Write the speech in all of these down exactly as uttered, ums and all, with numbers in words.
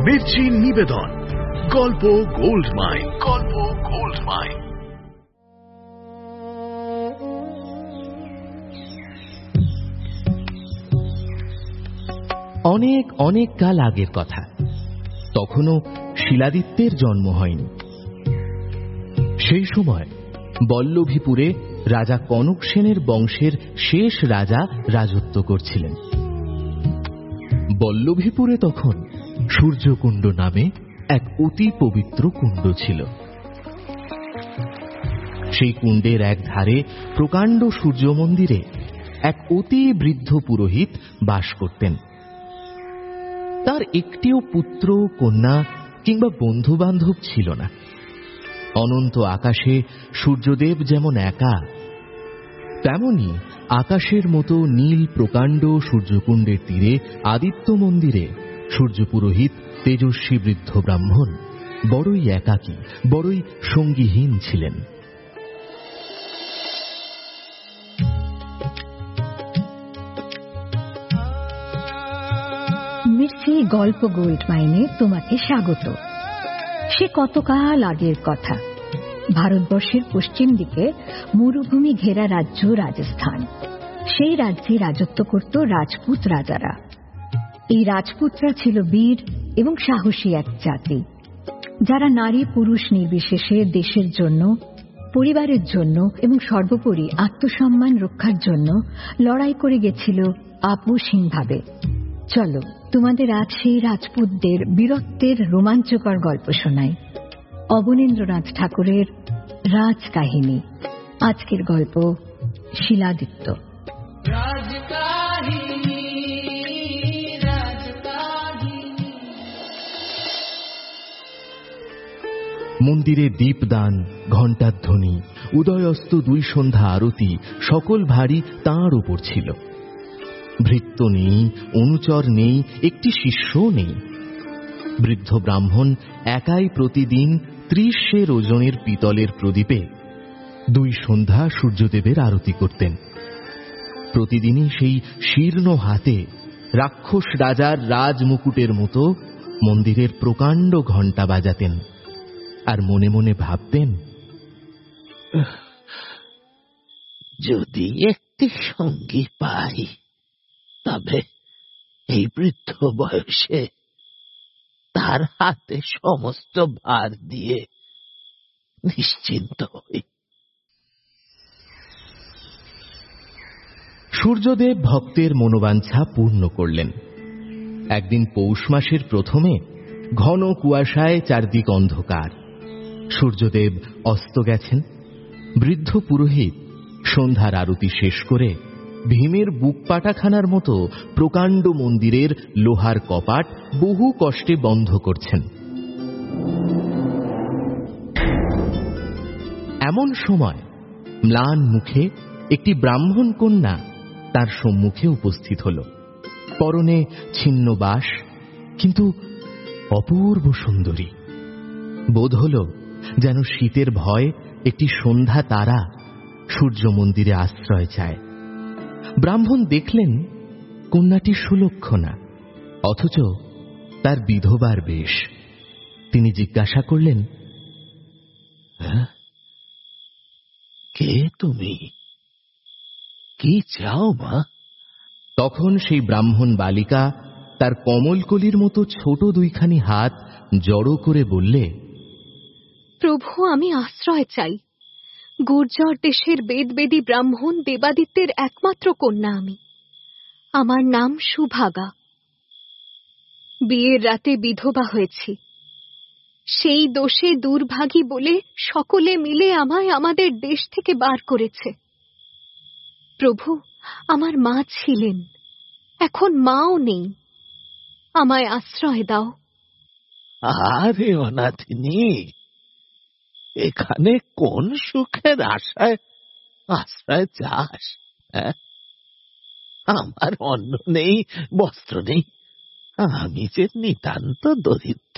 মির্চি নিবেদন গল্প gold mine. গল্প গোল্ড মাইন। অনেক অনেক কাল আগের কথা। তখনও শিলাদিত্যের জন্ম হয়নি। সেই সময় বল্লভীপুরে রাজা কনক সেনের বংশের শেষ রাজা রাজত্ব করছিলেন। বল্লভীপুরে তখন সূর্যকুণ্ড নামে এক অতি পবিত্র কুণ্ড ছিল। সেই কুণ্ডের এক ধারে প্রকাণ্ড সূর্য মন্দিরে এক অতি বৃদ্ধ পুরোহিত বাস করতেন। তার একটিও পুত্র কন্যা কিংবা বন্ধু বান্ধব ছিল না। অনন্ত আকাশে সূর্যদেব যেমন একা, তেমনি আকাশের মতো নীল প্রকাণ্ড সূর্যকুণ্ডের তীরে আদিত্য মন্দিরে সূর্যপুরোহিত তেজস্বী বৃদ্ধ ব্রাহ্মণ বড়ই একাকী, বড়ই সঙ্গীহীন ছিলেন। মির্চি গল্প গোল্ড মাইনে তোমাকে স্বাগত। সে কতকাল আগের কথা। ভারতবর্ষের পশ্চিম দিকে মরুভূমি ঘেরা রাজ্য রাজস্থান। সেই রাজ্যে রাজত্ব করত রাজপুত রাজারা। এই রাজপুতরা ছিল বীর এবং সাহসী এক জাতি, যারা নারী পুরুষ নির্বিশেষে দেশের জন্য, পরিবারের জন্য এবং সর্বোপরি আত্মসম্মান রক্ষার জন্য লড়াই করে গেছিল আপোষহীনভাবে। চলো তোমাদের আজ সেই রাজপুতদের বীরত্বের রোমাঞ্চকর গল্প শোনাই। অবনীন্দ্রনাথ ঠাকুরের রাজকাহিনী। আজকের গল্প শিলাদিত্য। মন্দিরে দীপদান, ঘণ্টার ধ্বনি, উদয়স্ত দুই সন্ধ্যা আরতি সকল ভারী তাঁর উপর ছিল। ভৃত্য নেই, অনুচর নেই, একটি শিষ্যও নেই। বৃদ্ধ ব্রাহ্মণ একাই প্রতিদিন ত্রিশ সের ওজনের পিতলের প্রদীপে দুই সন্ধ্যা সূর্যদেবের আরতি করতেন। প্রতিদিনই সেই শীর্ণ হাতে রাক্ষস রাজার রাজমুকুটের মতো মন্দিরের প্রকাণ্ড ঘণ্টা বাজাতেন, আর মনে মনে ভাবতেন, যদি একটি সঙ্গী পাই তবে এই বৃদ্ধ বয়সে তার হাতে সমস্ত ভার দিয়ে নিশ্চিন্ত হই। সূর্যদেব ভক্তের মনোবাঞ্ছা পূর্ণ করলেন। একদিন পৌষ মাসের প্রথমে ঘন কুয়াশায় চারদিক অন্ধকার। সূর্যদেব অস্ত গেছেন। বৃদ্ধ পুরোহিত সন্ধ্যার আরতি শেষ করে ভীমের বুক পাটাখানার মতো প্রকাণ্ড মন্দিরের লোহার কপাট বহু কষ্টে বন্ধ করছেন। এমন সময় ম্লান মুখে একটি ব্রাহ্মণ কন্যা তার সম্মুখে উপস্থিত হল। পরনে ছিন্ন বাস, কিন্তু অপূর্ব সুন্দরী। বোধ হল যেন শীতের ভয় একটি সন্ধ্যা তারা সূর্য মন্দিরে আশ্রয় চায়। ব্রাহ্মণ দেখলেন কন্যাটি সুলক্ষণা, অথচ তার বিধবার বেশ। তিনি জিজ্ঞাসা করলেন, কে তুমি? কি চাও মা? তখন সেই ব্রাহ্মণ বালিকা তার কমলকলির মতো ছোট দুইখানি হাত জড়ো করে বললে, প্রভু, আমি আশ্রয় চাই। গুর্জর দেশের বেদবেদী ব্রাহ্মণ দেবাদিত্যের একমাত্র কন্যা আমি। আমার নাম সুভাগা। বিয়ের রাতে বিধবা হয়েছি। সেই দোষে দুর্ভাগী বলে সকলে মিলে আমায় আমাদের দেশ থেকে বার করেছে। প্রভু, আমার মা ছিলেন, এখন মাও নেই। আমায় আশ্রয় দাও। আরে অনাথিনী, এখানে কোন সুখের আশায় আশ্রয় চাস? আমার অন্ন নেই, বস্ত্র নেই, আমি যে নিতান্ত দরিদ্র,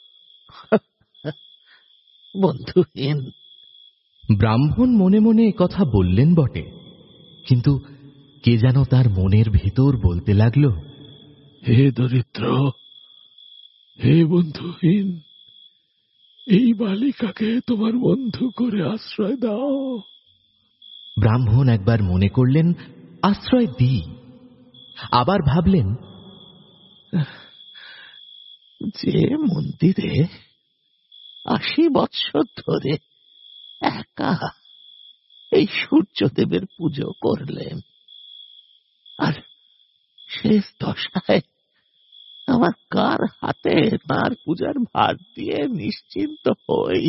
বন্ধুহীন। ব্রাহ্মণ মনে মনে কথা বললেন বটে, কিন্তু কে যেন তার মনের ভিতর বলতে লাগল, হে দরিদ্র, হে বন্ধুহীন, এই বালিকাকে তোমার বন্ধু করে আশ্রয় দাও। ব্রাহ্মণ একবার মনে করলেন আশ্রয় দিই, আবার ভাবলেন যে মন্দিরে আশি বৎসর ধরে একা এই সূর্যদেবের পুজো করলেন, আর শেষ দশায় আমার কার হাতে তার পূজার ভার দিয়ে নিশ্চিন্ত হই।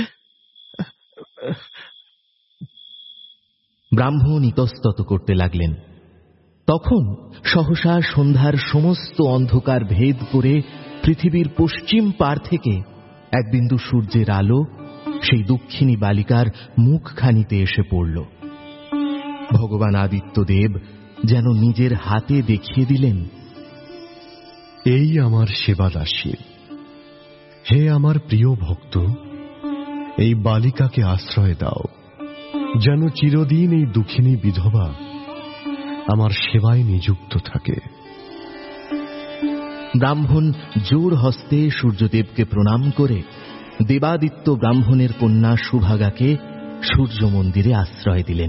ব্রাহ্মণ ইতস্তত করতে লাগলেন। তখন সহসা সন্ধ্যার সমস্ত অন্ধকার ভেদ করে পৃথিবীর পশ্চিম পার থেকে এক বিন্দু সূর্যের আলো সেই দুঃখিনী বালিকার মুখখানিতে এসে পড়ল। ভগবান আদিত্যদেব যেন নিজের হাতে দেখিয়ে দিলেন, এই আমার সেবাদাসী, হে আমার প্রিয় ভক্ত, এই বালিকাকে আশ্রয় দাও, যেন চিরদিন এই দুঃখিনী বিধবা আমার সেবায় নিযুক্ত থাকে। ব্রাহ্মণ জোর হস্তে সূর্যদেবকে প্রণাম করে দেবাদিত্য ব্রাহ্মণের কন্যা সুভাগাকে সূর্য মন্দিরে আশ্রয় দিলেন।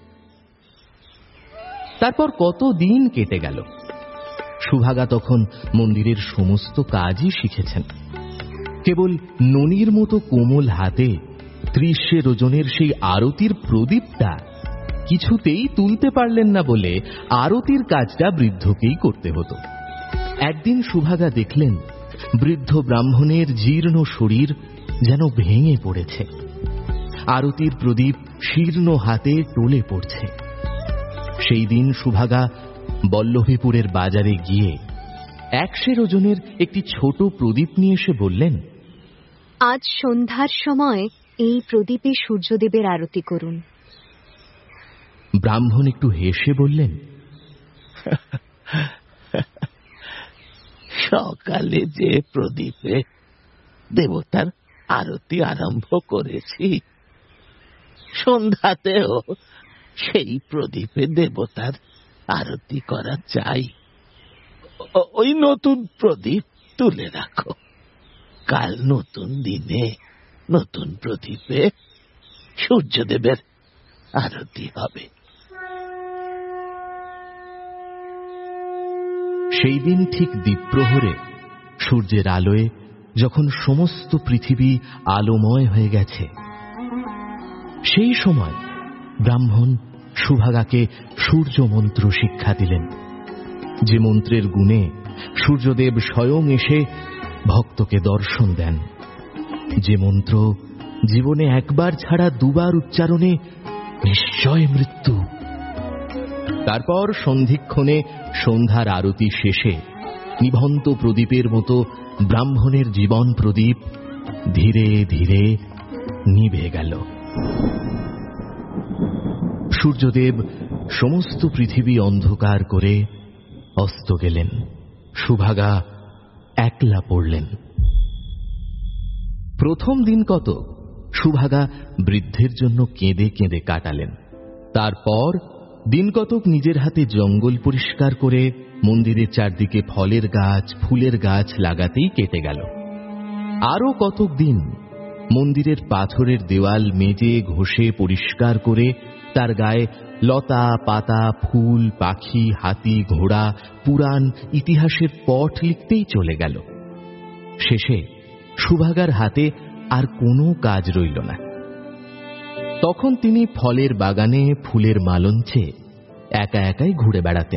তারপর কত দিন কেটে গেল। সুভাগা তখন মন্দিরের সমস্ত কাজই শিখেছেন। কেবল ননির মতো কোমল হাতে ত্রিশের ওজনের সেই আরতির প্রদীপটা কিছুতেই তুলতে পারলেন না বলে আরতির কাজটা বৃদ্ধকেই করতে হতো। একদিন সুভাগা দেখলেন বৃদ্ধ ব্রাহ্মণের জীর্ণ শরীর যেন ভেঙে পড়েছে, আরতির প্রদীপ শীর্ণ হাতে টলে পড়ছে। সেই দিন সুভাগা বল্লভীপুরের বাজারে গিয়ে একশের ওজনের একটি ছোট প্রদীপ নিয়ে এসে বললেন, আজ সন্ধ্যার সময় এই প্রদীপে সূর্যদেবের আরতি করুন। ব্রাহ্মণ একটু হেসে বললেন, সকালে যে প্রদীপে দেবতার আরতি আরম্ভ করেছি, সন্ধ্যাতেও সেই প্রদীপে দেবতার আরতি করা চাই। ওই নতুন প্রদীপ তুলে রাখো, কাল নতুন দিনে নতুন প্রদীপে সূর্যদেবের আরতি হবে। সেই দিন ঠিক দ্বীপ্রহরে সূর্যের আলোয় যখন সমস্ত পৃথিবী আলোময় হয়ে গেছে, সেই সময় ব্রাহ্মণ সুভাগাকে সূর্য মন্ত্র শিক্ষা দিলেন, যে মন্ত্রের গুণে সূর্যদেব স্বয়ং এসে ভক্তকে দর্শন দেন, যে মন্ত্র জীবনে একবার ছাড়া দুবার উচ্চারণে নিশ্চয় মৃত্যু। তারপর সন্ধিক্ষণে সন্ধ্যার আরতি শেষে নিভন্ত প্রদীপের মতো ব্রাহ্মণের জীবন প্রদীপ ধীরে ধীরে নিভে গেল। সূর্যদেব সমস্ত পৃথিবী অন্ধকার করে অস্ত গেলেন। সুভাগা একলা পড়লেন। প্রথম দিন কত সুভাগা বৃদ্ধের জন্য কেঁদে কেঁদে কাটালেন। তারপর দিন কতক নিজের হাতে জঙ্গল পরিষ্কার করে মন্দিরের চারদিকে ফলের গাছ ফুলের গাছ লাগাতেই কেটে গেল। আরো কতক দিন মন্দিরের পাথরের দেওয়াল মেজে ঘষে পরিষ্কার করে তার গায়ে লতা পাতা ফুল পাখি হাতি ঘোড়া পুরাণ ইতিহাসের পট লিখতেই চলে গেল। শেষে সুভাগার হাতে আর কোনো কাজ রইল না। তখন তিনি ফলের বাগানে ফুলের মালঞ্চে একা একাই ঘুরে বেড়াতেন।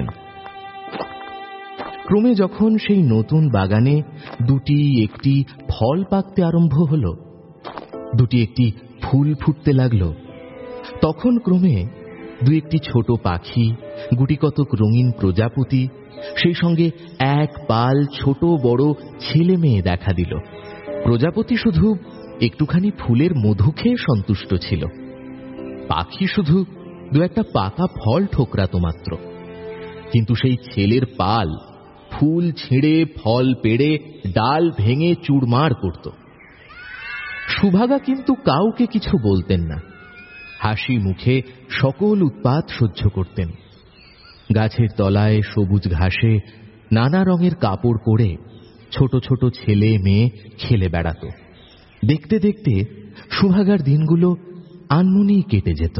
ক্রমে যখন সেই নতুন বাগানে দুটি একটি ফল পাকতে আরম্ভ হল, দুটি একটি ফুল ফুটতে লাগল, তখন ক্রমে দু একটি ছোট পাখি গুটি কতক রঙিন প্রজাপতি সেই সঙ্গে এক পাল ছোট বড় ছেলে মেয়ে দেখা দিল। প্রজাপতি শুধু একটুখানি ফুলের মধু খেয়ে সন্তুষ্ট ছিল, পাখি শুধু দু একটা পাকা ফল ঠোকরাত মাত্র, কিন্তু সেই ছেলের পাল ফুল ছিঁড়ে ফল পেড়ে ডাল ভেঙে চুরমার করত। সুভাগা কিন্তু কাউকে কিছু বলতেন না, হাসি মুখে সকল উৎপাত সহ্য করতেন। গাছের তলায় সবুজ ঘাসে নানা রঙের কাপড় পরে ছোট ছোট ছেলে মেয়ে খেলে বেড়াত। দেখতে দেখতে সুভাগার দিনগুলো আনমনেই কেটে যেত।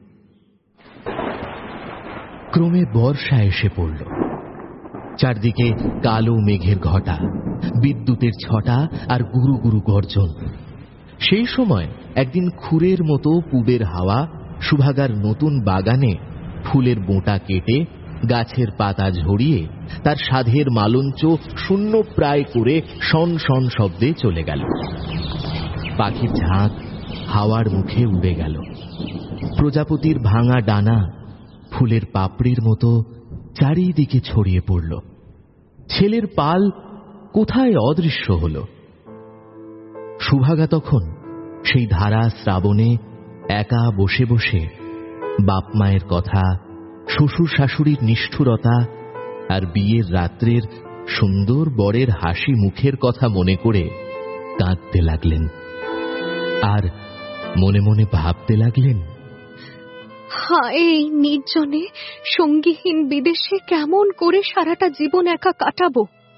ক্রমে বর্ষা এসে পড়ল। চারদিকে কালো মেঘের ঘটা, বিদ্যুতের ছটা আর গুরু গুরু গর্জন। সেই সময় একদিন খুরের মতো পুবের হাওয়া সুভাগার নতুন বাগানে ফুলের বোঁটা কেটে গাছের পাতা ঝরিয়ে তার সাধের মালঞ্চ শূন্য প্রায় করে শন শন শব্দে চলে গেল। পাখির ঝাঁক হাওয়ার মুখে উড়ে গেল। প্রজাপতির ভাঙা ডানা ফুলের পাপড়ির মতো চারিদিকে ছড়িয়ে পড়ল। ছেলের পাল কোথায় অদৃশ্য হল। সুভাগা তখন সেই ধারা শ্রাবণে একা বসে বসে বাপ মায়ের কথা, শ্বশুর শাশুড়ির নিষ্ঠুরতা আর বিয়ের রাত্রের সুন্দর বরের হাসি মুখের কথা মনে করে কাঁদতে লাগলেন। আর মনে মনে ভাবতে লাগলেন, হায়, এই নির্জনে সঙ্গীহীন বিদেশে কেমন করে সারাটা জীবন একা কাটাবো।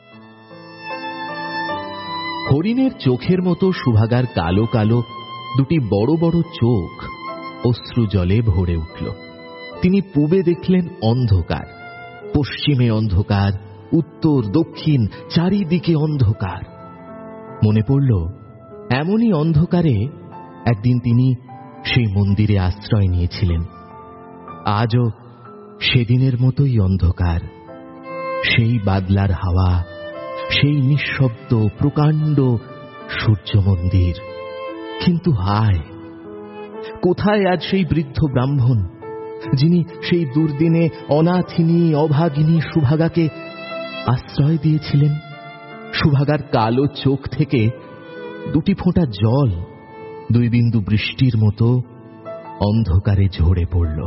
হরিণের চোখের মতো সুভাগার কালো কালো দুটি বড় বড় চোখ অশ্রু জলে ভরে উঠল। তিনি পূবে দেখলেন অন্ধকার, পশ্চিমে অন্ধকার, উত্তর দক্ষিণ চারিদিকে অন্ধকার। মনে পড়ল এমনই অন্ধকারে একদিন তিনি সেই মন্দিরে আশ্রয় নিয়েছিলেন। আজও সেদিনের মতোই অন্ধকার, সেই বাদলার হাওয়া, সেই নিঃশব্দ প্রকাণ্ড সূর্য মন্দির। কিন্তু হায়, কোথায় আজ সেই বৃদ্ধ ব্রাহ্মণ যিনি সেই দুর্দিনে অনাথিনী অভাগিনী সুভাগাকে আশ্রয় দিয়েছিলেন? সুভাগার কালো চোখ থেকে দুটি ফোঁটা জল দুই বিন্দু বৃষ্টির মতো অন্ধকারে ঝরে পড়ল।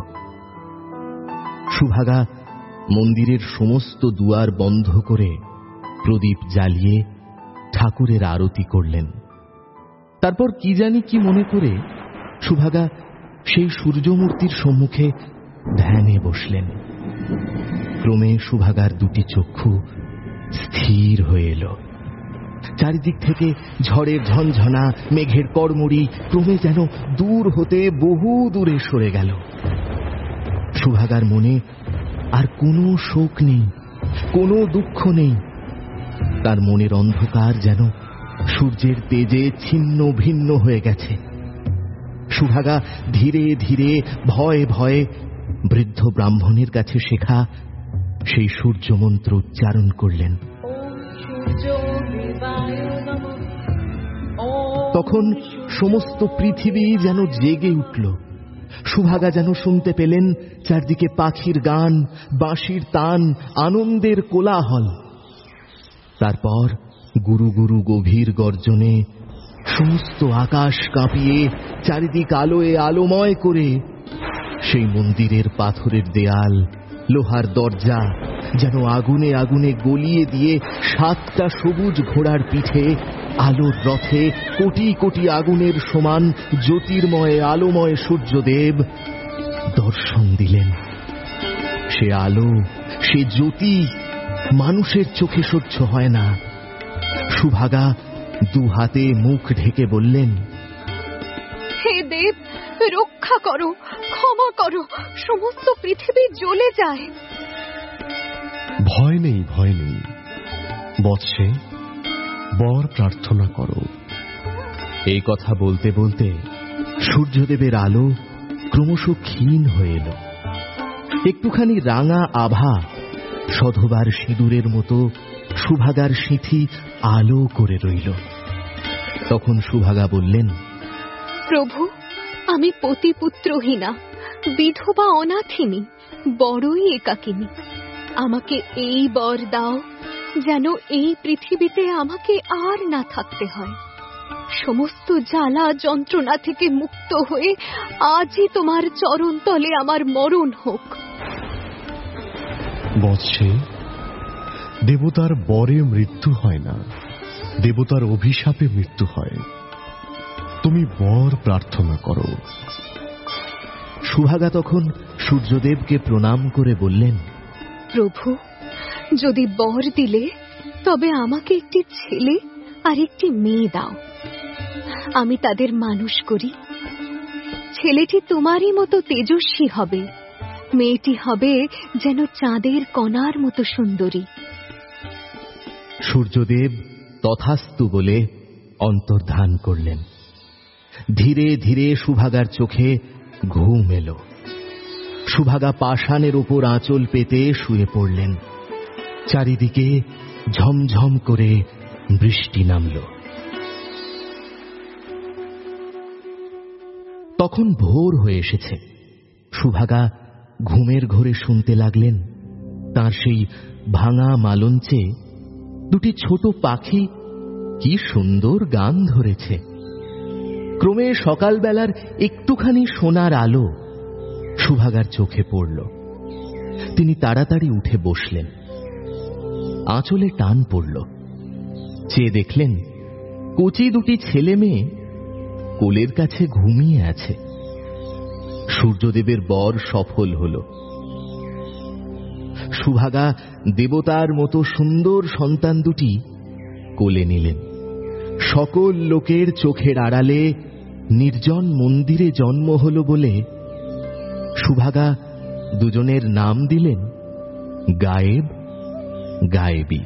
সুভাগা মন্দিরের সমস্ত দুয়ার বন্ধ করে প্রদীপ জ্বালিয়ে ঠাকুরের আরতি করলেন। তারপর কি জানি কি মনে করে সুভাগা সেই সূর্যমূর্তির সম্মুখে ধ্যানে বসলেন। ক্রমে সুভাগার দুটি চক্ষু স্থির হয়ে এলো। চারিদিক থেকে ঝড়ের ঝনঝনা, মেঘের কড়মড়ি ক্রমে যেন দূর হতে বহু দূরে সরে গেল। সুভাগার মনে আর কোনো শোক নেই, কোনো দুঃখ নেই। তার মনের অন্ধকার যেন সূর্যের তেজে ছিন্ন ভিন্ন হয়ে গেছে। সুভাগা ধীরে ধীরে ভয়ে ভয়ে বৃদ্ধ ব্রাহ্মণের কাছে শেখা সেই সূর্য মন্ত্র উচ্চারণ করলেন। তখন সমস্ত পৃথিবী যেন জেগে উঠল। সুভাগা যেন শুনতে পেলেন চারদিকে পাখির গান, বাঁশির তান, আনন্দের কোলাহল। তারপর গুরু গুরু গভীর গর্জনে সমস্ত আকাশ কাঁপিয়ে চারিদিক আলোয় আলোময় করে সেই মন্দিরের পাথরের দেয়াল, লোহার দরজা যেন আগুনে আগুনে গলিয়ে দিয়ে সাতটা সবুজ ঘোড়ার পিঠে আলোর রথে কোটি কোটি আগুনের সমান জ্যোতির্ময় আলোময় সূর্যদেব দর্শন দিলেন। সে আলো, সে জ্যোতি মানুষের চোখে সহ্য হয় না। সুভাগা দু হাতে মুখ ঢেকে বললেন, হে দেব, রক্ষা করো, ক্ষমা করো, সমস্ত পৃথিবী জ্বলে যায়। ভয় নেই, ভয় নেই বৎসে, বর প্রার্থনা করো। এই কথা বলতে বলতে সূর্যদেবের আলো ক্রমশ ক্ষীণ হয়ে এলো। একটুখানি রাঙা আভা সধবার সিঁদুরের মতো সুভাগার সিঁথি আলো করে রইল। তখন সুভাগা বললেন, প্রভু, আমি পতিপুত্রহীনা, বিধবা অনাথিনী, বড়ই একাকিনী। আমাকে এই বর দাও যেন এই পৃথিবীতে আমাকে আর না থাকতে হয়। সমস্ত জ্বালা যন্ত্রণা থেকে মুক্ত হয়ে আজই তোমার চরণ তলে আমার মরণ হোক। বৎসে, দেবতার বরে মৃত্যু হয় না, দেবতার অভিশাপে মৃত্যু হয়। তুমি বর প্রার্থনা করো। সুভাগা তখন সূর্যদেবকে প্রণাম করে বললেন, প্রভু, যদি বর দিলে তবে আমাকে একটি ছেলে আর একটি মেয়ে দাও, আমি তাদের মানুষ করি। ছেলেটি তোমারই মতো তেজস্বী হবে, মেয়েটি হবে যেন চাঁদের কণার মতো সুন্দরী। সূর্যদেব তথাস্তু বলে অন্তর্ধান করলেন। ধীরে ধীরে সুভাগার চোখে ঘুম এলো। সুভাগা পাষাণের উপর আঁচল পেতে শুয়ে পড়লেন। চারিদিকে ঝমঝম করে বৃষ্টি নামল। তখন ভোর হয়ে এসেছে। সুভাগা ঘুমের ঘোরে শুনতে লাগলেন তার সেই ভাঙা মালঞ্চে দুটি ছোট পাখি কি সুন্দর গান ধরেছে। ক্রমে সকালবেলার একটুখানি সোনার আলো সুভাগার চোখে পড়ল। তিনি তাড়াতাড়ি উঠে বসলেন। আঁচলে টান পড়ল। চেয়ে দেখলেন কচি দুটি ছেলে মেয়ে কোলের কাছে ঘুমিয়ে আছে। সূর্যদেবের বর সফল হল। সুভাগা দেবতার মতো সুন্দর সন্তান দুটি কোলে নিলেন। সকল লোকের চোখের আড়ালে নির্জন মন্দিরে জন্ম হল বলে সুভাগা দুজনের নাম দিলেন গায়েব গায়েবী।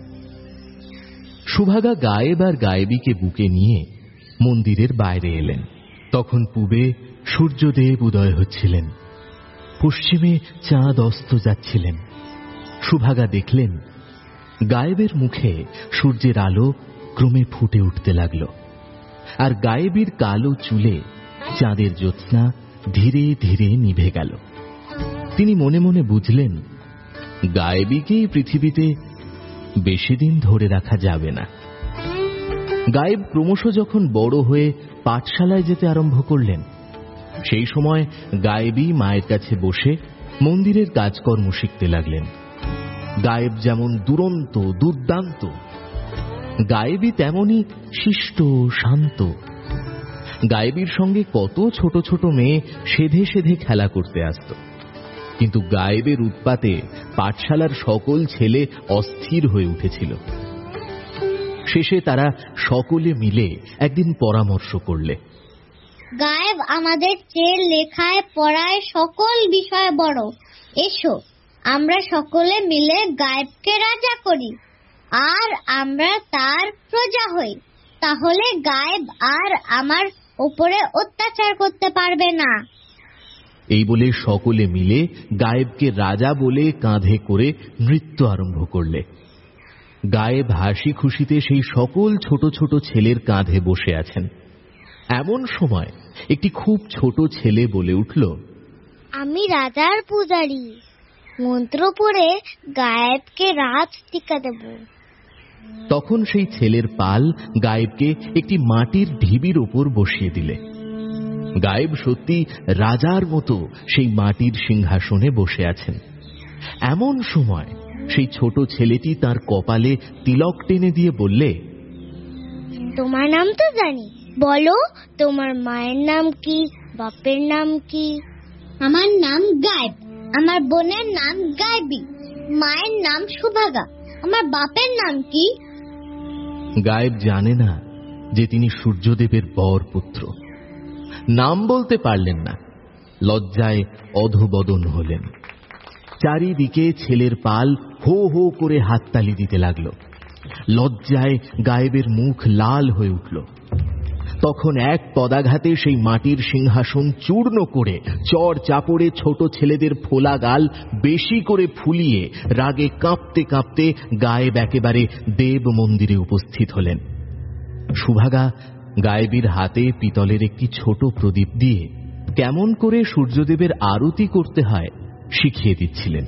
সুভাগা গায়েব আর গায়েবীকে বুকে নিয়ে মন্দিরের বাইরে এলেন। তখন পূবে সূর্যদেব উদয় হচ্ছিলেন, পশ্চিমে চাঁদ অস্ত যাচ্ছিলেন। সুভাগা দেখলেন গায়েবের মুখে সূর্যের আলো ক্রমে ফুটে উঠতে লাগল, আর গায়েবীর কালো চুলে চাঁদের জ্যোৎস্না ধীরে ধীরে নিভে গেল। তিনি মনে মনে বুঝলেন গায়েবীকেই পৃথিবীতে বেশি দিন ধরে রাখা যাবে না। গায়েব ক্রমশ যখন বড় হয়ে পাঠশালায় যেতে আরম্ভ করলেন, সেই সময় গায়েবী মায়ের কাছে বসে মন্দিরের কাজকর্ম শিখতে লাগলেন। গায়েব যেমন দুরন্ত দুর্দান্ত, গায়েবী তেমনই শিষ্ট শান্ত। গায়েবীর সঙ্গে কত ছোট ছোট মেয়ে সেধে সেধে খেলা করতে আসত, কিন্তু গায়েবের উৎপাতে পাঠশালার সকল ছেলে অস্থির হয়ে উঠেছিল। শেষে তারা সকলে মিলে একদিন পরামর্শ করলে, গায়েব আমাদের চেয়ে লেখায় পড়ায় সকল বিষয়ে বড়, এসো আমরা সকলে মিলে গায়েবকে রাজা করি, আর আমরা তার প্রজা হই। তাহলে গায়েব আর আমার উপরে অত্যাচার করতে পারবে না। এই বলে সকলে মিলে গায়েবকে রাজা বলে কাঁধে করে নৃত্য আরম্ভ করলে। গায়েব হাসি খুশিতে সেই সকল ছোট ছোট ছেলের কাঁধে বসে আছেন। এমন সময় একটি খুব ছোট ছেলে বলে উঠল, আমি রাজার পূজারী, মন্ত্র পড়ে গায়েবকে রাজ টিকা দেব। তখন সেই ছেলের পাল গায়েবকে একটি মাটির ঢিবির ওপর বসিয়ে দিলে। গায়েব সত্যি রাজার মতো সেই মাটির সিংহাসনে বসে আছেন। এমন সময় সেই ছোট ছেলেটি তার কপালে তিলক টেনে দিয়ে বললে, তোমার নাম তো জানি, বলো তোমার মায়ের নাম কি, বাপের নাম কি? আমার নাম গায়েব, আমার বোনের নাম গায়েবী, মায়ের নাম সুভাগা, আমার বাপের নাম কি? গায়েব জানে না যে তিনি সূর্যদেবের বর পুত্র। নাম বলতে পারলেন না, লজ্জায় অধোবদন হলেন। চারিদিকে ছেলের পাল হো হো করে হাততালি দিতে লাগল। লজ্জায় গায়েবের মুখ লাল হয়ে উঠল। তখন এক পদাঘাতে সেই মাটির সিংহাসন চূর্ণ করে চড় চাপড়ে ছোট ছেলেদের ফোলা গাল বেশি করে ফুলিয়ে রাগে কাঁপতে কাঁপতে গায়েব একেবারে দেব মন্দিরে উপস্থিত হলেন। সুভাগা গায়েবীর হাতে পিতলের একটি ছোট প্রদীপ দিয়ে কেমন করে সূর্যদেবের আরতি করতে হয় শিখিয়ে দিচ্ছিলেন।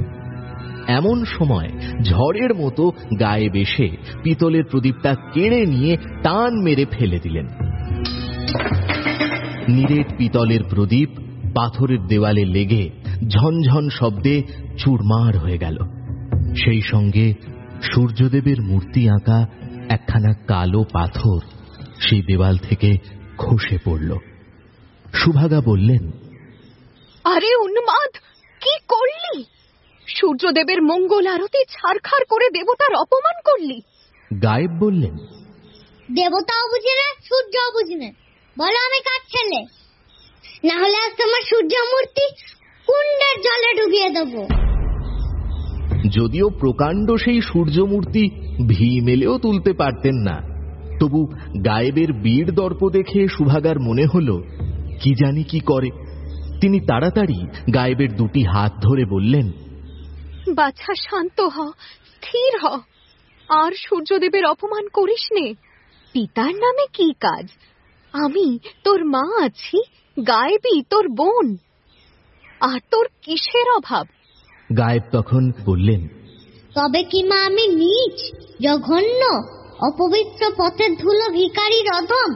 এমন সময় ঝড়ের মতো গায়েব এসে পিতলের প্রদীপটা কেড়ে নিয়ে টান মেরে ফেলে দিলেন। নিরেট পিতলের প্রদীপ পাথরের দেওয়ালে লেগে ঝনঝন শব্দে চুরমার হয়ে গেল। সেই সঙ্গে সূর্যদেবের মূর্তি আঁকা একখানা কালো পাথর সেই দেওয়াল থেকে খসে পড়ল। সুভাগা বললেন, আরে উন্মাদ, কি করলি? সূর্যদেবের মঙ্গল আরতি ছারখার করে দেবতার অপমান করলি। গায়েব বললেন, দেবতাও বুঝি না, সূর্যও বুঝি না। বলো আমি কার ছেলে? না হলে আজ তোমার সূর্য মূর্তি কুণ্ডের জলে ডুবিয়ে দেবো। যদিও প্রকাণ্ড সেই সূর্য মূর্তি ভি মেলেও তুলতে পারতেন না, তবু গায়েবের বীর দর্প দেখে সুভাগার মনে হল কি জানি কি করে। তিনি তাড়াতাড়ি গায়েবের দুটি হাত ধরে বললেন, বাছা শান্ত হ, স্থির হ, আর সূর্যদেবের অপমান করিস নে। পিতার নামে কি কাজ? আমি তোর মা আছি, গায়েবী তোর বোন, আর তোর কিসের অভাব? গায়েব তখন বললেন, তবে কি মা আমি নীচ, জঘন্য, অপবিত্র পথের ধুলো ভিখারির অধম?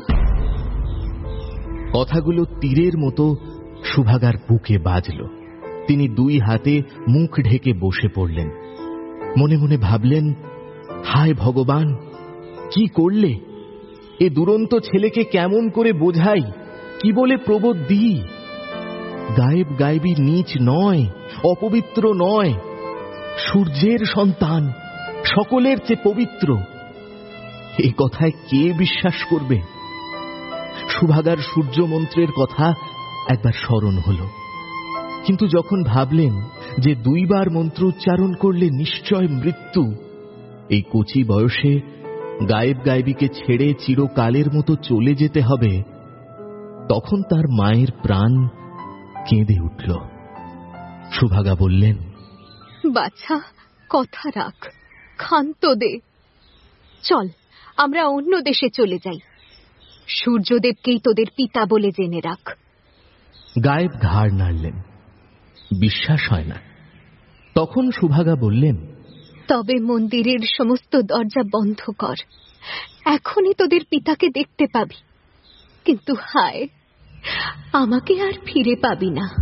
কথাগুলো তীরের মতো সুভাগার বুকে বাজল। তিনি দুই হাতে মুখ ঢেকে বসে পড়লেন। মনে মনে ভাবলেন, হায় ভগবান, কি করলে? এ দুরন্ত ছেলেকে কেমন করে বোঝাই, কি বলে প্রবোধ দিই? গায়েব গায়েবী নীচ নয়, অপবিত্র নয়, সূর্যের সন্তান, সকলের চেয়ে পবিত্র। এই কথায় কে বিশ্বাস করবে? সুভাগার সূর্য মন্ত্রের কথা একবার স্মরণ হল, কিন্তু যখন ভাবলেন যে দুইবার মন্ত্র উচ্চারণ করলে নিশ্চয় মৃত্যু, এই কচি বয়সে গায়েব গায়েবীকে ছেড়ে চিরকালের মতো চলে যেতে হবে, তখন তার মায়ের প্রাণ কেঁদে উঠল। সুভাগা বললেন, বাছা কথা রাখ, ক্ষান্ত দে, চল আমরা অন্য দেশে চলে যাই। সূর্যদেবকেই তোদের পিতা বলে জেনে রাখ। গায়েব ঘাড় নাড়লেন, বিশ্বাস হয় না। তখন সুভাগা বললেন, তবে মন্দিরের সমস্ত দরজা বন্ধ কর, এখনই তোদের পিতাকে দেখতে পাবি, কিন্তু হায়, আমাকে আর ফিরে পাবি না।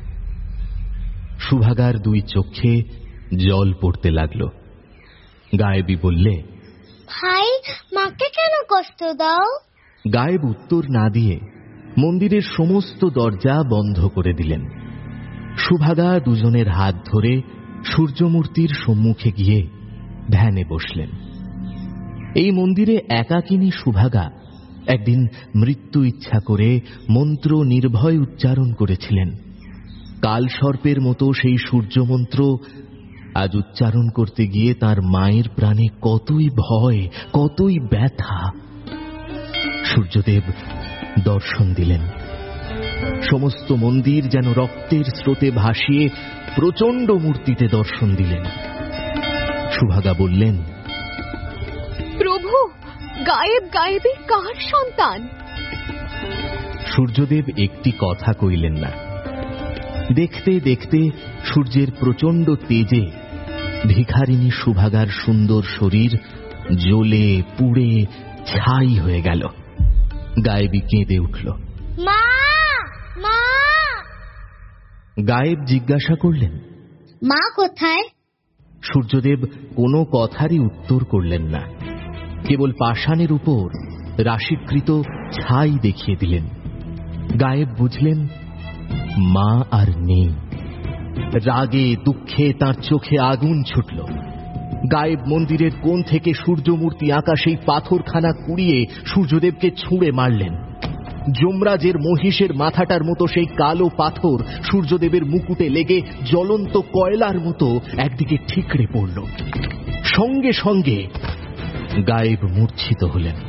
সুভাগার দুই চোখে জল পড়তে লাগল। গায়েবী বললে, ভাই, মাকে কেন কষ্ট দাও? গায়েব উত্তর না দিয়ে মন্দিরের সমস্ত দরজা বন্ধ করে দিলেন। সুভাগা দুজনের হাত ধরে সূর্যমূর্তির সম্মুখে গিয়ে ধ্যানে বসলেন। এই মন্দিরে একাকিনী সুভাগা একদিন মৃত্যু ইচ্ছা করে মন্ত্র নির্ভয় উচ্চারণ করেছিলেন। কালসর্পের মতো সেই সূর্যমন্ত্র আজ উচ্চারণ করতে গিয়ে তার মায়ের প্রাণে কতই ভয়, কতই ব্যথা। সূর্যদেব দর্শন দিলেন। সমস্ত মন্দির যেন রক্তের স্রোতে ভাসিয়ে প্রচণ্ড মূর্তিতে দর্শন দিলেন। সুভাগা বললেন, প্রভু, গায়েব গায়েবী কার সন্তান? সূর্যদেব একটি কথা কইলেন না। দেখতে দেখতে সূর্যের প্রচণ্ড তেজে ভিখারিণী সুভাগার সুন্দর শরীর জ্বলে পুড়ে ছাই হয়ে গেল। গায়েবী কেঁদে উঠল। মা, মা! গায়েব জিজ্ঞাসা করলেন, মা কোথায়? সূর্যদেব কোনো কথারই উত্তর করলেন না, কেবল পাষাণের উপর রাশিকৃত ছাই দেখিয়ে দিলেন। গায়েব বুঝলেন মা আর নেই। রাগে দুঃখে তার চোখে আগুন ছুটল। গায়েব মন্দিরের কোণ থেকে সূর্যমূর্তি আঁকা সেই পাথরখানা কুড়িয়ে সূর্যদেবকে ছুঁড়ে মারলেন। যমরাজের মহিষের মাথাটার মতো সেই কালো পাথর সূর্যদেবের মুকুটে লেগে জ্বলন্ত কয়লার মতো একদিকে ঠিকরে পড়ল। সঙ্গে সঙ্গে গায়েব মূর্ছিত হলেন।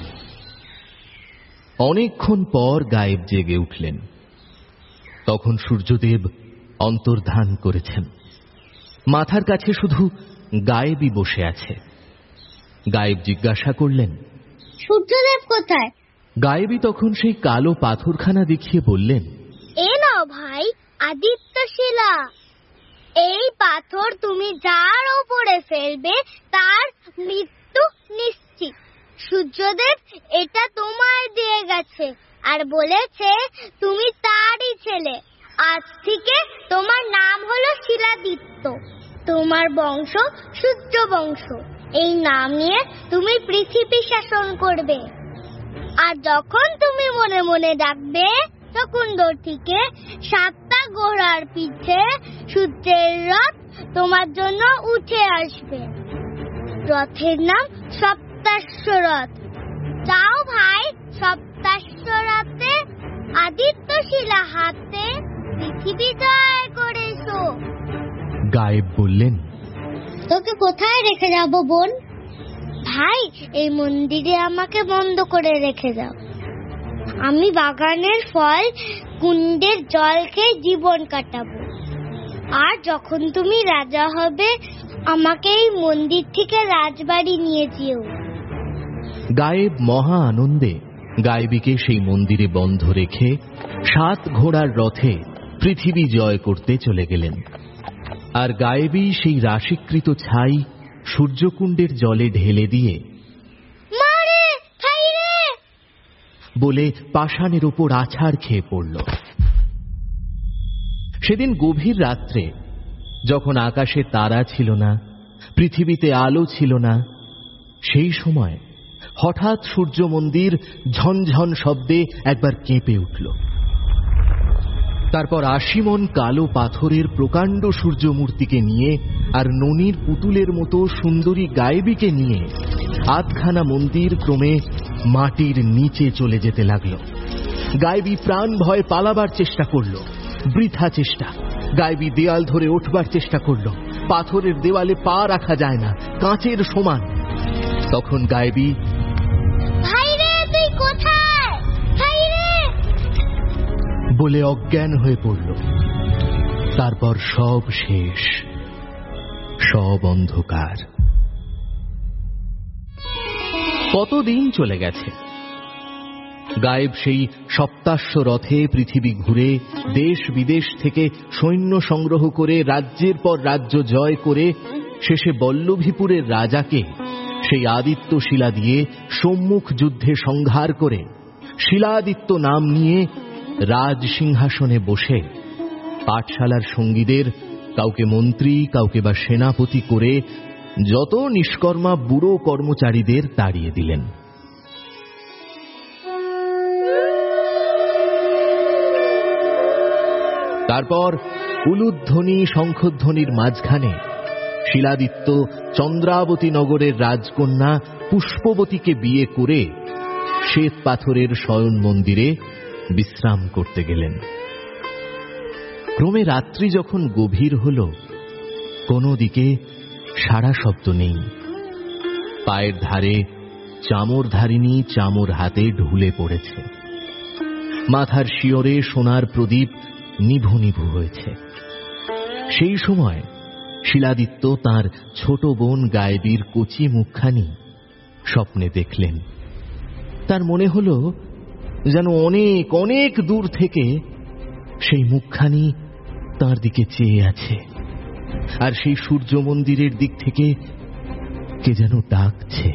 অনেকক্ষণ পর গায়েব জেগে উঠলেন। তখন সূর্যদেব অন্তর্ধান করেছেন। মাথার কাছে শুধু গায়েবই বসে আছে। গায়েব জিজ্ঞাসা করলেন, সূর্যদেব কোথায়? গায়েবী তখন সেই কালো পাথরখানা দেখিয়ে বললেন, এ নাও ভাই, আদিত্য শিলা। এই পাথর তুমি যার ওপরে ফেলবে তার মৃত্যু নিশ্চিত। সূর্যদেব এটা তোমায় দিয়ে গেছে আর বলেছে তুমি তারই ছেলে। আজ থেকে তোমার নাম হলো শিলাদিত্য। তোমার বংশ সূর্য বংশ। এই নাম নিয়ে তুমি পৃথিবী শাসন করবে। আর যখন তুমি মনে মনে ডাকবে, তখন দূর থেকে সাতটা ঘোড়ার পিঠে সূর্যের রথ তোমার জন্য উঠে আসবে। রথের নাম সপ্তাশ্ব রথ। যাও ভাই, সপ্তাশ্ব রথে আদিত্য শিলা হাতে পৃথিবী জয় করে এসো। গায়েব বললেন, তোকে কোথায় রেখে যাব বোন? ভাই, এই মন্দিরে আমাকে বন্ধ করে রেখে যাও। আমি বাগানের ফল, কুণ্ডের জল খেয়ে জীবন কাটাবো। আর যখন তুমি রাজা হবে, আমাকে এই মন্দির থেকে রাজবাড়ি নিয়ে যেও। গায়েব মহা আনন্দে গায়েবীকে সেই মন্দিরে বন্ধ রেখে সাত ঘোড়ার রথে পৃথিবী জয় করতে চলে গেলেন। আর গায়েবী সেই রাশিকৃত ছাই সূর্যকুণ্ডের জলে ঢেলে দিয়ে মারে খাইরে বলে পাষাণের উপর আছাড় খেয়ে পড়ল। সেদিন গভীর রাত্রে, যখন আকাশে তারা ছিল না, পৃথিবীতে আলো ছিল না, সেই সময় হঠাৎ সূর্য মন্দির ঝনঝন শব্দে একবার কেঁপে উঠল। তারপর আশি মন কালো পাথরের প্রকাণ্ড সূর্য মূর্তিকে নিয়ে আর ননির পুতুলের মতো সুন্দরী গায়েবীকে নিয়ে আধখানা মন্দির ক্রমে মাটির নিচে চলে যেতে লাগল। গায়েবী প্রাণ ভয় পালাবার চেষ্টা করল, বৃথা চেষ্টা। গায়েবী দেয়াল ধরে উঠবার চেষ্টা করল, পাথরের দেওয়ালে পা রাখা যায় না, কাঁচের সমান। তখন গায়েবী, ভাইরে তুই কোথায়, ভাইরে বলে অজ্ঞান হয়ে পড়ল। তারপর সব শেষ, সব অন্ধকার। কতদিন চলে গেছে। গায়েব সেই সপ্তাশ্ব রথে পৃথিবী ঘুরে দেশ বিদেশ থেকে সৈন্য সংগ্রহ করে রাজ্যের পর রাজ্য জয় করে শেষে বল্লভীপুরের রাজাকে সেই আদিত্য শিলা দিয়ে সম্মুখ যুদ্ধে সংহার করে শিলাদিত্য নাম নিয়ে রাজ সিংহাসনে বসে পাঠশালার সঙ্গীদের কাউকে মন্ত্রী, কাউকে বা সেনাপতি করে যত নিষ্কর্মা বুড়ো কর্মচারীদের তাড়িয়ে দিলেন। তারপর উলুধ্বনি শঙ্খধ্বনির মাঝখানে শিলাদিত্য চন্দ্রাবতী নগরের রাজকন্যা পুষ্পবতীকে বিয়ে করে শ্বেত পাথরের শয়ন মন্দিরে বিশ্রাম করতে গেলেন। ক্রমে রাত্রি যখন গভীর হল, কোনো দিকে সারা শব্দ নেই। পায়ের ধারে চামর ধারিনী চামর হাতে ঢুলে পড়েছে। মাথার শিয়রে সোনার প্রদীপ নিভু নিভু হয়েছে। সেই সময় শিলাদিত্য তাঁর ছোট বোন গায়েবীর কচি মুখখানি স্বপ্নে দেখলেন। তার মনে হল যেন অনেক অনেক দূর থেকে সেই মুখখানি তার দিকে চেয়ে আছে, আর সেই সূর্য মন্দিরের দিক থেকে কে যেন ডাকছে।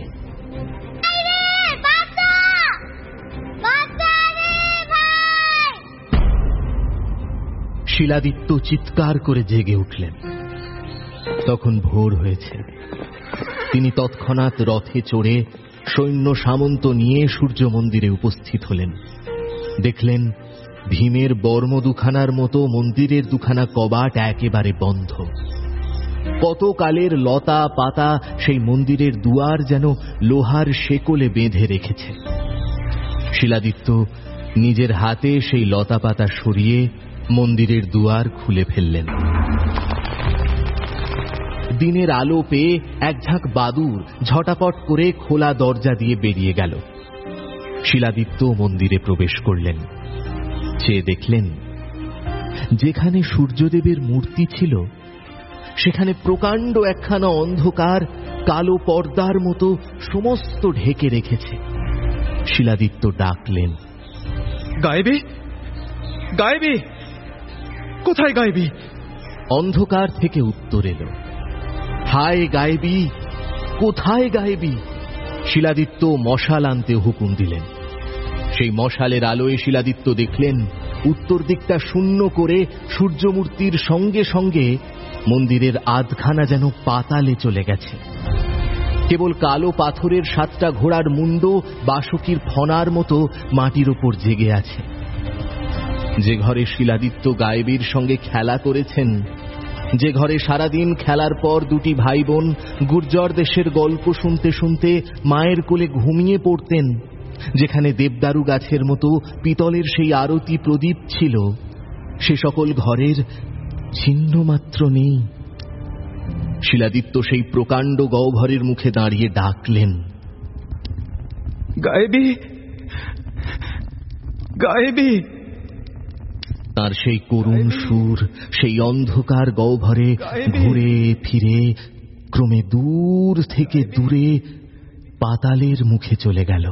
শিলাদিত্য চিৎকার করে জেগে উঠলেন। তখন ভোর হয়েছে। তিনি তৎক্ষণাৎ রথে চড়ে সৈন্য সামন্ত নিয়ে সূর্য মন্দিরে উপস্থিত হলেন। দেখলেন ভীমের বর্ম দুখানার মতো মন্দিরের দুখানা কবাট একেবারে বন্ধ। কত কালের লতা পাতা সেই মন্দিরের দুয়ার যেন লোহার শেকলে বেঁধে রেখেছে। শিলাদিত্য নিজের হাতে সেই লতা পাতা সরিয়ে মন্দিরের দুয়ার খুলে ফেললেন। দিনের আলো পেয়ে এক ঝাঁক বাদুর ঝটাপট করে খোলা দরজা দিয়ে বেরিয়ে গেল। শিলাদিত্য মন্দিরে প্রবেশ করলেন। চেয়ে দেখলেন যেখানে সূর্যদেবের মূর্তি ছিল সেখানে প্রকাণ্ড একখানা অন্ধকার কালো পর্দার মতো সমস্ত ঢেকে রেখেছে। শিলাদিত্য ডাকলেন, গায়েবী, গায়েবী, কোথায় গায়েবী? অন্ধকার থেকে উত্তর এলো, হায় গায়েবী, কোথায় গায়েবী? শিলাদিত্য মশাল আনতে হুকুম দিলেন। সেই মশালের আলোয় শিলাদিত্য দেখলেন উত্তর দিকটা শূন্য করে সূর্যমূর্তির সঙ্গে সঙ্গে মন্দিরের আধখানা যেন পাতালে চলে গেছে। কেবল কালো পাথরের সাতটা ঘোড়ার মুন্ড বাসকির ফনার মতো মাটির ওপর জেগে আছে। যে ঘরে শিলাদিত্য গায়েবীর সঙ্গে খেলা করেছেন যে ঘরে সারাদিন খেলার পর দুটি ভাই বোন গুর্জর দেশের গল্প শুনতে শুনতে মায়ের কোলে ঘুমিয়ে পড়তেন, যেখানে দেবদারু গাছের মতো পিতলের সেই আরতি প্রদীপ ছিল, সে সকল ঘরের চিহ্ন মাত্র নেই। শিলাদিত্য সেই প্রকাণ্ড গহ্বরের মুখে দাঁড়িয়ে ডাকলেন, গায়েবী, গায়েবী। তার সেই করুণ সুর সেই অন্ধকার গহ্বরে ঘুরে ফিরে ক্রমে দূর থেকে দূরে পাতালের মুখে চলে গেল।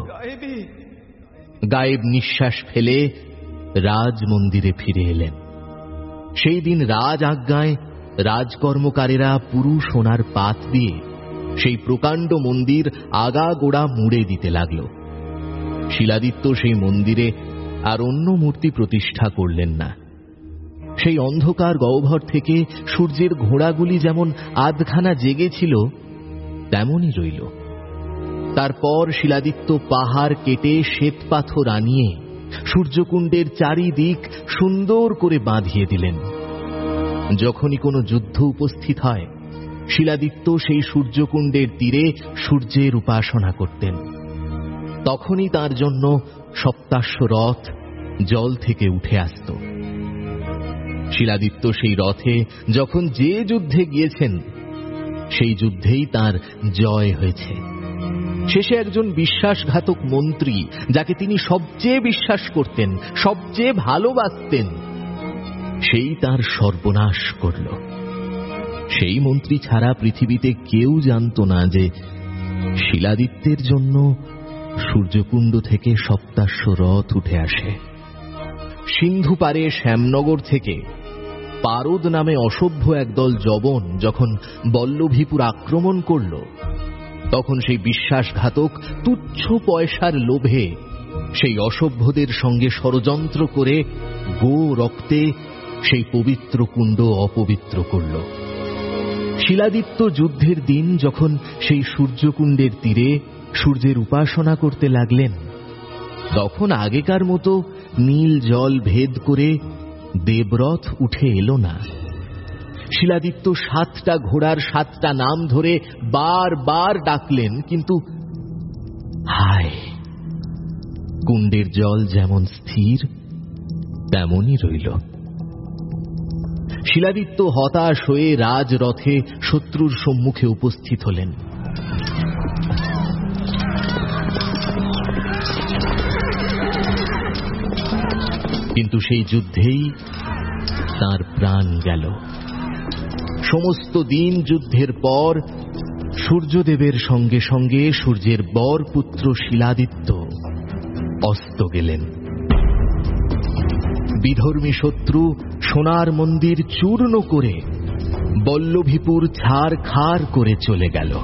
গায়েব নিঃশ্বাস ফেলে রাজ মন্দিরে ফিরে এলেন। সেই দিন রাজ আজ্ঞায় রাজকর্মকারেরা পুরু সোনার পাত দিয়ে সেই প্রকাণ্ড মন্দির আগা গোড়া মুড়ে দিতে লাগল। শিলাদিত্য সেই মন্দিরে আর অন্য মূর্তি প্রতিষ্ঠা করলেন না। সেই অন্ধকার গহ্বর থেকে সূর্যের ঘোড়াগুলি যেমন আধখানা জেগেছিল তেমনই রইল। তারপর শিলাদিত্য পাহাড় কেটে শ্বেত পাথর আনিয়ে সূর্যকুণ্ডের চারিদিক সুন্দর করে বাঁধিয়ে দিলেন। যখনই কোনো যুদ্ধ উপস্থিত হয়, শিলাদিত্য সেই সূর্যকুণ্ডের তীরে সূর্যের উপাসনা করতেন। তখনই তার জন্য সপ্তাশ্ব রথ জল থেকে উঠে আসত। শিলাদিত্য সেই রথে যখন যে যুদ্ধে গিয়েছেন, সেই যুদ্ধেই তার জয় হয়েছে। শেষে একজন বিশ্বাসঘাতক মন্ত্রী, যাকে তিনি সবচেয়ে বিশ্বাস করতেন, সবচেয়ে ভালোবাসতেন, সেই তার সর্বনাশ করল। সেই মন্ত্রী ছাড়া পৃথিবীতে কেউ জানত না যে শিলাদিত্যের জন্য সূর্যকুণ্ড থেকে সপ্তাশ্ব রথ উঠে আসে। সিন্ধু পারে শ্যামনগর থেকে পারদ নামে অসভ্য একদল জবন যখন বল্লভীপুর আক্রমণ করল, তখন সেই বিশ্বাসঘাতক তুচ্ছ পয়সার লোভে সেই অসভ্যদের সঙ্গে ষড়যন্ত্র করে গো রক্তে সেই পবিত্র কুণ্ড অপবিত্র করল। শিলাদিত্য যুদ্ধের দিন যখন সেই সূর্যকুণ্ডের তীরে সূর্যের উপাসনা করতে লাগলেন, তখন আগেকার মতো নীল জল ভেদ করে দেবরথ উঠে এলো না। শিলাদিত্য সাতটা ঘোড়ার সাতটা নাম ধরে বার বার ডাকলেন, কিন্তু হায়, কুণ্ডের জল যেমন স্থির তেমনই রইল। শিলাদিত্য হতাশ হয়ে রাজরথে শত্রুর সম্মুখে উপস্থিত হলেন। কিন্তু সেই যুদ্ধেই তার প্রাণ গেল। সমস্ত দিন যুদ্ধের পর সূর্যদেবের সঙ্গে সঙ্গে সূর্যের বর পুত্র শিলাদিত্য অস্ত গেলেন। বিধর্মী শত্রু সোনার মন্দির চূর্ণ করে বল্লভীপুর ছাড় খাড় করে চলে গেল।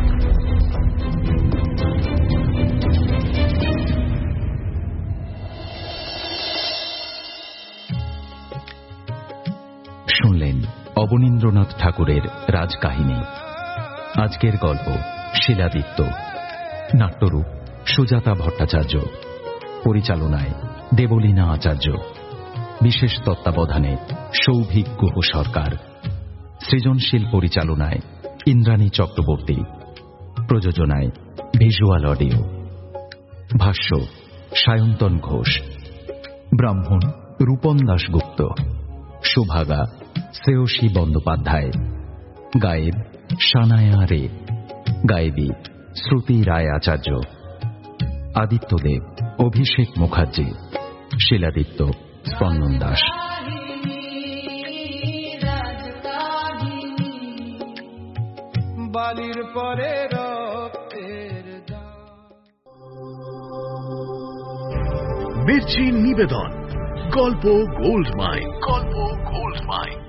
শুনলেন অবনীন্দ্রনাথ ঠাকুরের রাজকাহিনী। আজকের গল্প শিলাদিত্য। নাট্যরূপ সুজাতা ভট্টাচার্য। পরিচালনায় দেবলীনা আচার্য। বিশেষ তত্ত্বাবধানে সৌভিক গুহ সরকার। সৃজনশীল পরিচালনায় ইন্দ্রাণী চক্রবর্তী। প্রযোজনায় ভিজুয়াল অডিও। ভাষ্য সায়ন্তন ঘোষ। ব্রাহ্মণ রূপন দাশগুপ্ত। সুভাগা শ্রেয়সী বন্দ্যোপাধ্যায়। গায়েব সানায়া রে। গায়েবী শ্রুতি রায় আচার্য। আদিত্যদেব অভিষেক মুখার্জি। শিলাদিত্য স্পন্দন দাস। বালির পরে রক্তের মির্চি নিবেদন গল্প গোল্ড মাইন। গল্প গোল্ড মাইন।